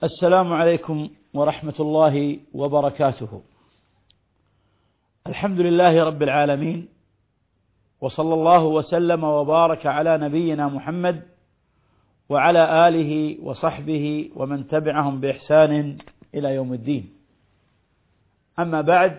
السلام عليكم ورحمة الله وبركاته. الحمد لله رب العالمين، وصلى الله وسلم وبارك على نبينا محمد وعلى آله وصحبه ومن تبعهم بإحسان إلى يوم الدين. أما بعد،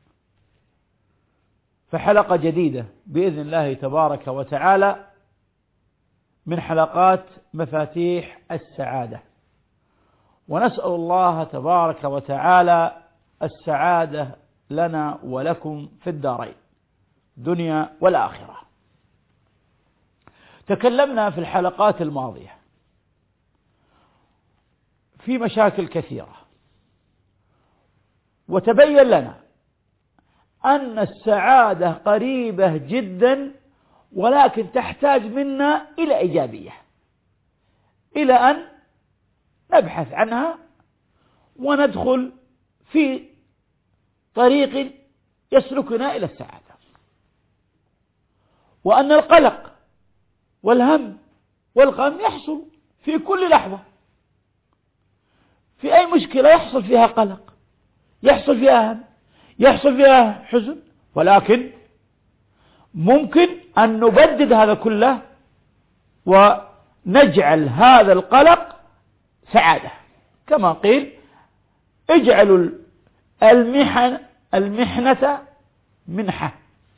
فحلقة جديدة بإذن الله تبارك وتعالى من حلقات مفاتيح السعادة، ونسأل الله تبارك وتعالى السعادة لنا ولكم في الدارين الدنيا والآخرة. تكلمنا في الحلقات الماضية في مشاكل كثيرة، وتبين لنا أن السعادة قريبة جدا، ولكن تحتاج منا إلى إيجابية، إلى أن نبحث عنها وندخل في طريق يسلكنا إلى السعادة. وأن القلق والهم والغم يحصل في كل لحظة، في أي مشكلة يحصل فيها قلق، يحصل فيها هم، يحصل فيها حزن، ولكن ممكن أن نبدد هذا كله ونجعل هذا القلق سعادة، كما قيل: اجعلوا المحنة منحة.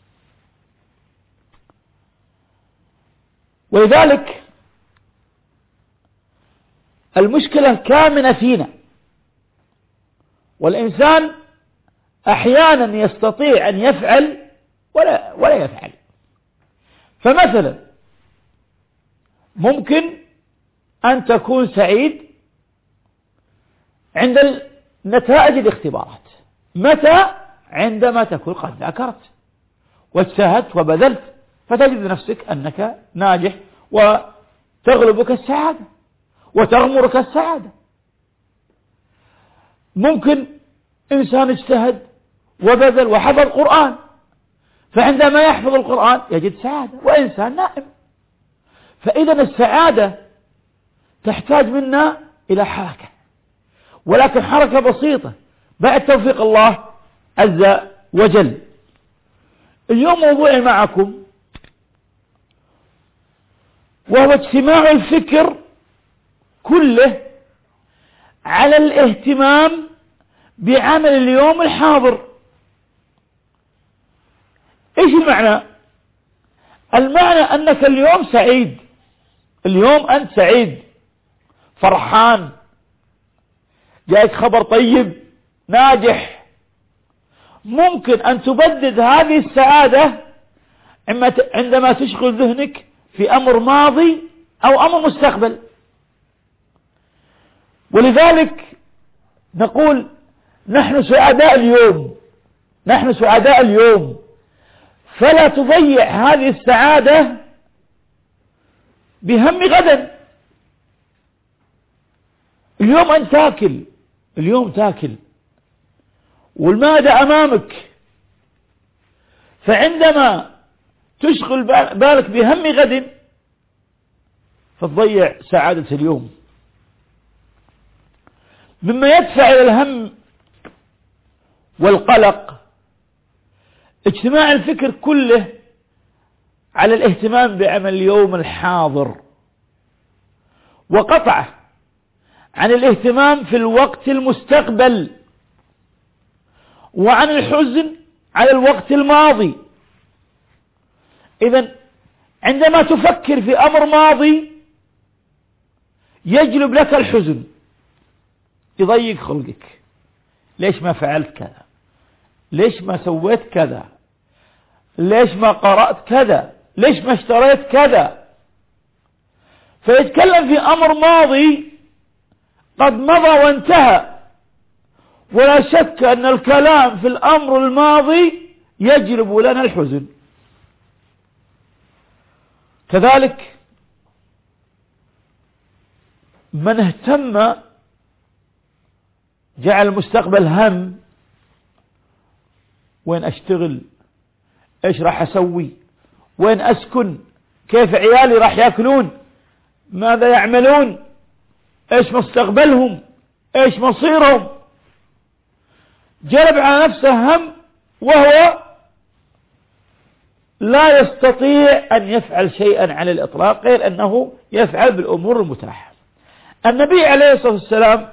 ولذلك المشكلة كامنة فينا، والإنسان أحيانا يستطيع أن يفعل ولا يفعل. فمثلا ممكن أن تكون سعيد عند نتائج الاختبارات. متى؟ عندما تكون قد ذاكرت واجتهدت وبذلت، فتجد نفسك أنك ناجح وتغلبك السعادة وتغمرك السعادة. ممكن إنسان اجتهد وبذل وحفظ القرآن، فعندما يحفظ القرآن يجد سعادة، وإنسان نائم. فإذا السعادة تحتاج منا إلى حركة، ولكن حركة بسيطة بعد توفيق الله عز وجل. اليوم موضوعي معكم وهو اجتماع الفكر كله على الاهتمام بعمل اليوم الحاضر. ايش المعنى؟ المعنى أنك اليوم سعيد، اليوم أنت سعيد فرحان، جاءك خبر طيب، ناجح. ممكن أن تبدد هذه السعادة عندما تشغل ذهنك في أمر ماضي أو أمر مستقبل. ولذلك نقول: نحن سعداء اليوم، نحن سعداء اليوم. فلا تضيع هذه السعادة بهم غدا. اليوم أنت تاكل، اليوم تاكل والمادة أمامك، فعندما تشغل بالك بهم غد فتضيع سعادة اليوم. مما يدفع إلى الهم والقلق اجتماع الفكر كله على الاهتمام بعمل اليوم الحاضر، وقطعه عن الاهتمام في الوقت المستقبل، وعن الحزن على الوقت الماضي. إذن عندما تفكر في أمر ماضي يجلب لك الحزن، يضيق خلقك. ليش ما فعلت كذا؟ ليش ما سويت كذا؟ ليش ما قرأت كذا؟ ليش ما اشتريت كذا؟ فيتكلم في أمر ماضي قد مضى وانتهى، ولا شك أن الكلام في الأمر الماضي يجلب لنا الحزن. كذلك من اهتم جعل المستقبل هم: وين أشتغل؟ إيش راح أسوي؟ وين أسكن؟ كيف عيالي راح يأكلون؟ ماذا يعملون؟ إيش مستقبلهم؟ ايش مصيرهم، جلب على نفسه هم وهو لا يستطيع أن يفعل شيئا على الإطلاق غير أنه يفعل بالأمور المتاحة. النبي عليه الصلاة والسلام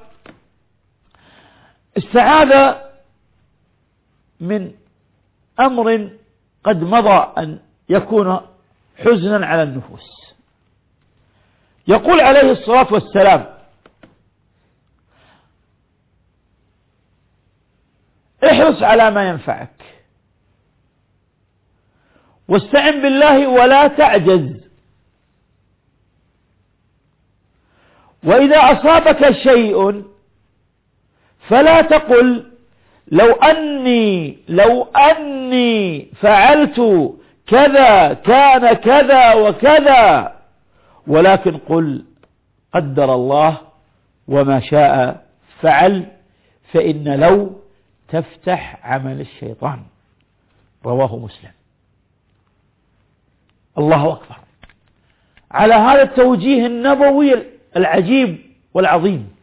استعاذ من أمر قد مضى أن يكون حزنا على النفوس. يقول عليه الصلاة والسلام: احرص على ما ينفعك واستعن بالله ولا تعجز، وإذا أصابك شيء فلا تقل لو أني فعلت كذا كان كذا وكذا، ولكن قل قدر الله وما شاء فعل، فإن لو تفتح عمل الشيطان. رواه مسلم. الله أكبر على هذا التوجيه النبوي العجيب والعظيم.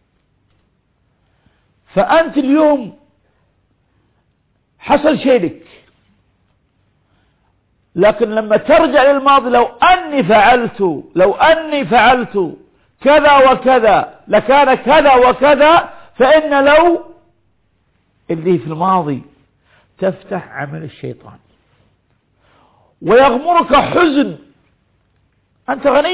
فأنت اليوم حصل شيء لك، لكن لما ترجع للماضي لو أني فعلت كذا وكذا لكان كذا وكذا، فإن لو اللي في الماضي تفتح عمل الشيطان ويغمرك حزن أنت غني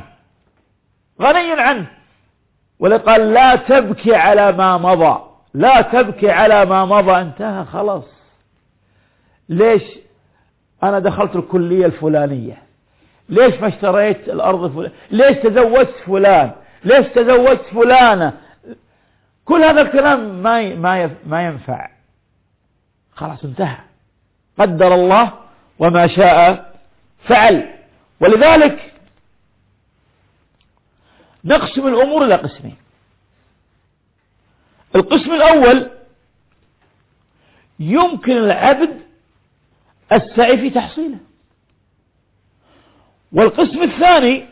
عنه. ولقال لا تبكي على ما مضى، لا تبكي على ما مضى، انتهى خلاص. ليش أنا دخلت الكلية الفلانية؟ ليش ما اشتريت الأرض الفلانية؟ ليش تزوجت فلان؟ ليش تزوجت فلانة؟ كل هذا الكلام ما ينفع، خلاص انتهى. قدر الله وما شاء فعل. ولذلك نقسم الأمور إلى قسمين. القسم الأول يمكن العبد السعي في تحصيله، والقسم الثاني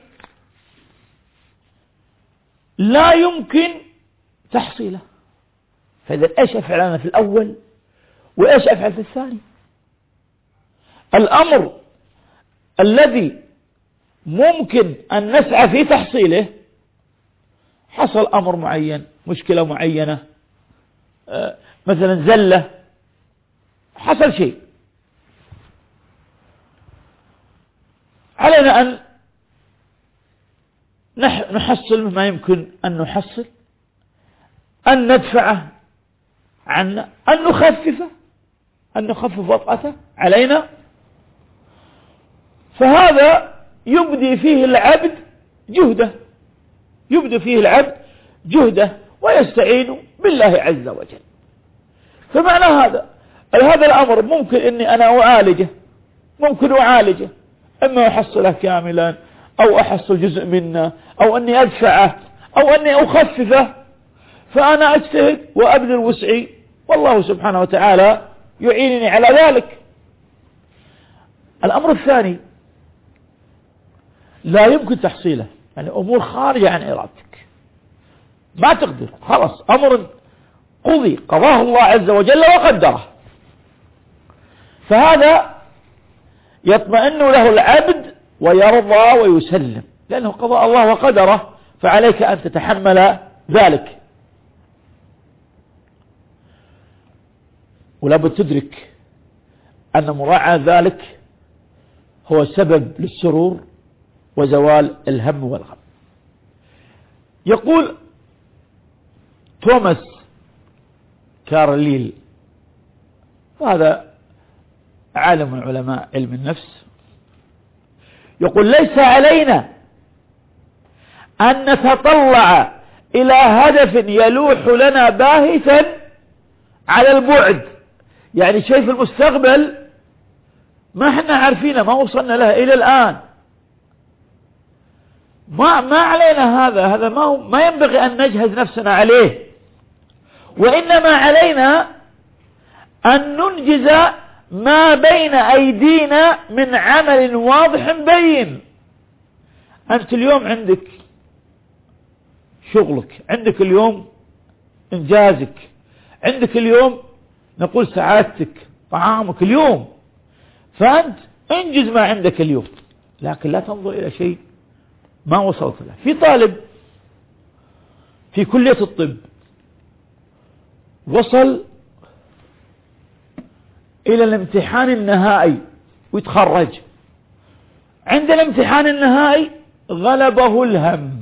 لا يمكن تحصيله. فإذا إيش أفعل أنا في الأول وإيش أفعل في الثاني؟ الأمر الذي ممكن أن نسعى في تحصيله، حصل أمر معين، مشكلة معينة، مثلا زلة، حصل شيء، علينا أن نحصل ما يمكن أن نحصل، أن ندفعه عنا، أن نخفف وطأته علينا. فهذا يبدي فيه العبد جهده ويستعين بالله عز وجل. فمعنى هذا الأمر ممكن أني أنا أعالجه، إما أحصله كاملا أو أحصل جزء منه أو أني أدفعه أو أني أخففه، فأنا أجتهد وأبذل وسعي، والله سبحانه وتعالى يعينني على ذلك. الأمر الثاني لا يمكن تحصيله، يعني أمور خارجة عن إرادتك، ما تقدر، خلاص أمر قضاه الله عز وجل وقدره، فهذا يطمئن له العبد ويرضى ويسلم، لأنه قضاء الله وقدره، فعليك أن تتحمل ذلك. ولابد تدرك أن مراعاة ذلك هو سبب للسرور وزوال الهم والغم. يقول توماس كارليل، وهذا عالم من علماء علم النفس، يقول ليس علينا أن نتطلع إلى هدف يلوح لنا باهتا على البعد، يعني شيء في المستقبل ما احنا عارفينه، ما وصلنا له إلى الآن، ما علينا هذا ما ينبغي أن نجهز نفسنا عليه، وإنما علينا أن ننجز ما بين أيدينا من عمل واضح بين. أنت اليوم عندك شغلك، عندك اليوم إنجازك. عندك اليوم نقول سعادتك طعامك اليوم، فأنت انجز ما عندك اليوم، لكن لا تنظر إلى شيء ما وصلت له. في طالب في كلية الطب وصل إلى الامتحان النهائي ويتخرج، عند الامتحان النهائي غلبه الهم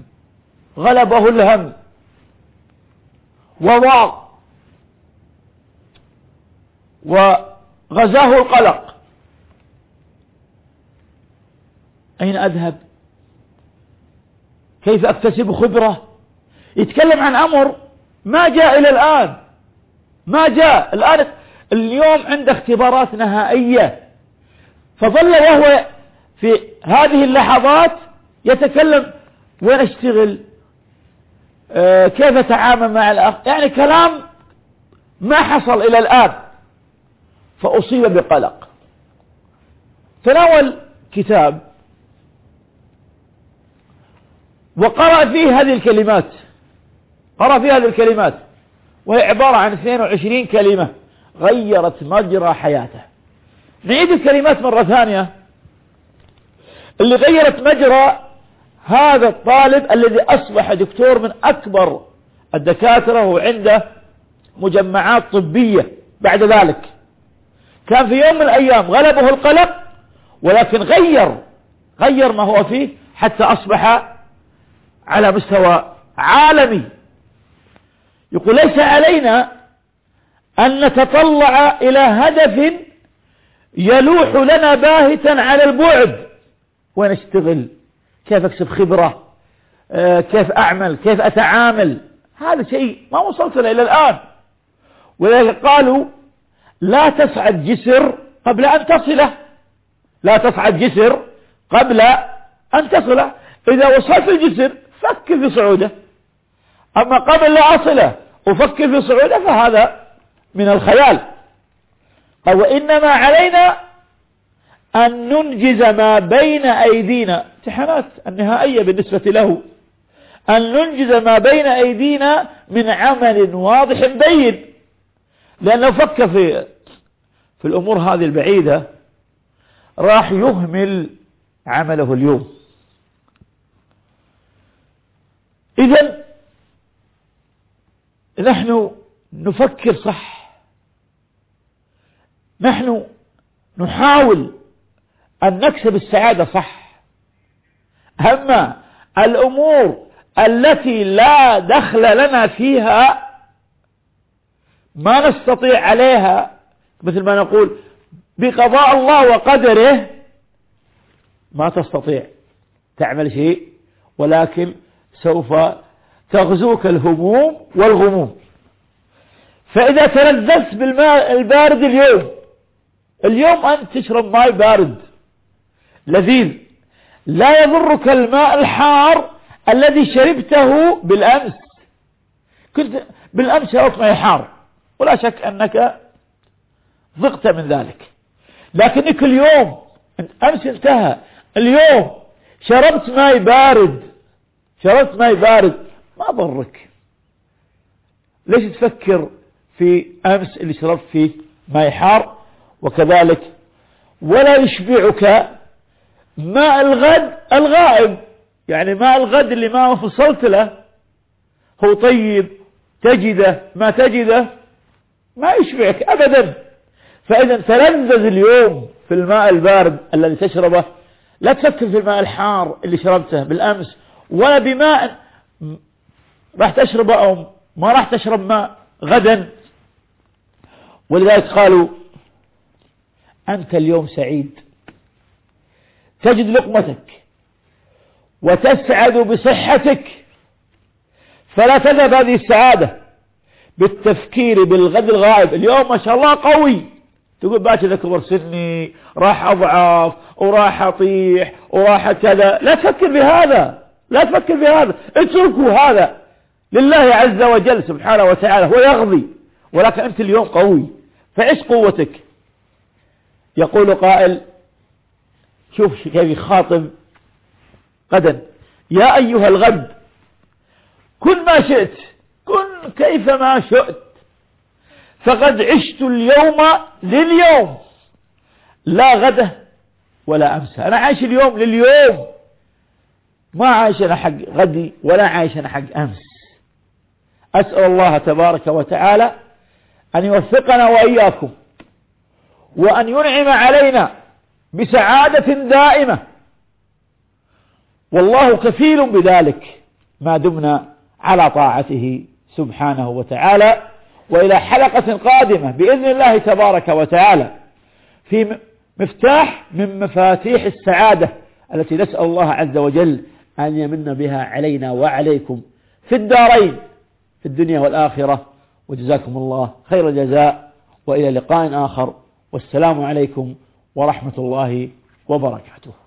وضاق وغزاه القلق. أين أذهب؟ كيف أكتسب خبرة؟ يتكلم عن أمر ما جاء إلى الآن، ما جاء الآن. اليوم عنده اختبارات نهائية، فظل وهو في هذه اللحظات يتكلم وين أشتغل، كيف أتعامل مع الآخر، يعني كلام ما حصل إلى الآن، فأصيب بقلق. تناول كتاب وقرأ فيه هذه الكلمات، وهي عبارة عن 22 كلمة غيرت مجرى حياته. نعيد الكلمات مرة ثانية. اللي غيرت مجرى هذا الطالب الذي أصبح دكتور من أكبر الدكاترة وعنده مجمعات طبية، بعد ذلك كان في يوم من الأيام غلبه القلق، ولكن غير ما هو فيه حتى أصبح على مستوى عالمي. يقول ليس علينا أن نتطلع إلى هدف يلوح لنا باهتا على البعد، وين أشتغل، كيف أكسب خبرة، كيف أعمل، كيف أتعامل. هذا شيء ما وصلت له إلى الآن. ولذلك قالوا لا تصعد جسر قبل أن تصله. إذا وصلت الجسر فكر في صعوده، أما قبل لا أصله أفكر في صعوده فهذا من الخيال. قال وإنما علينا أن ننجز ما بين أيدينا، امتحانات النهائية بالنسبة له، أن ننجز ما بين أيدينا من عمل واضح بين، لأنه فكر في الأمور هذه البعيدة راح يهمل عمله اليوم. إذن نحن نفكر صح، نحن نحاول أن نكسب السعادة صح. أما الأمور التي لا دخل لنا فيها ما نستطيع عليها، مثل ما نقول بقضاء الله وقدره، ما تستطيع تعمل شيء، ولكن سوف تغزوك الهموم والغموم. فإذا تلذذت بالماء البارد اليوم أنت تشرب ماء بارد لذيذ، لا يضرك الماء الحار الذي شربته بالأمس. كنت بالأمس شربت ماء حار ولا شك أنك ضغط من ذلك، لكنك اليوم أمس انتهى، اليوم شربت ماء بارد ما ضرك. ليش تفكر في أمس اللي شربت فيه ماء حار؟ وكذلك ولا يشبعك ماء الغد الغائب، يعني ماء الغد اللي ما وصلت له هو طيب، تجده ما تجده ما يشبعك أبدا. فإذا تلذذ اليوم في الماء البارد الذي تشربه، لا تفكر في الماء الحار اللي شربته بالأمس، ولا بماء راح تشربه أو ما راح تشرب ماء غدا. ولذلك قالوا أنت اليوم سعيد، تجد لقمتك وتسعد بصحتك، فلا تذهب هذه السعادة بالتفكير بالغد الغائب. اليوم ما شاء الله قوي، تقول باكر ذا كبر سني، راح أضعف وراح أطيح وراح كذا. لا تفكر بهذا، اتركوا هذا لله عز وجل سبحانه وتعالى، هو يغضي، ولكن أنت اليوم قوي فعيش قوتك. يقول قائل، شوف كيف يخاطب غدا: يا أيها الغد كن ما شئت كن كيفما شئت، فقد عشت اليوم لليوم لا غده ولا أمس. أنا عايش اليوم لليوم، ما عايش أنا حق غدي ولا عايش أنا حق أمس. أسأل الله تبارك وتعالى أن يوفقنا وإياكم، وأن ينعم علينا بسعادة دائمة، والله كفيل بذلك ما دمنا على طاعته سبحانه وتعالى. وإلى حلقة قادمة بإذن الله تبارك وتعالى في مفتاح من مفاتيح السعادة التي نسأل الله عز وجل أن يمن بها علينا وعليكم في الدارين، في الدنيا والآخرة. وجزاكم الله خير الجزاء، وإلى لقاء آخر، والسلام عليكم ورحمة الله وبركاته.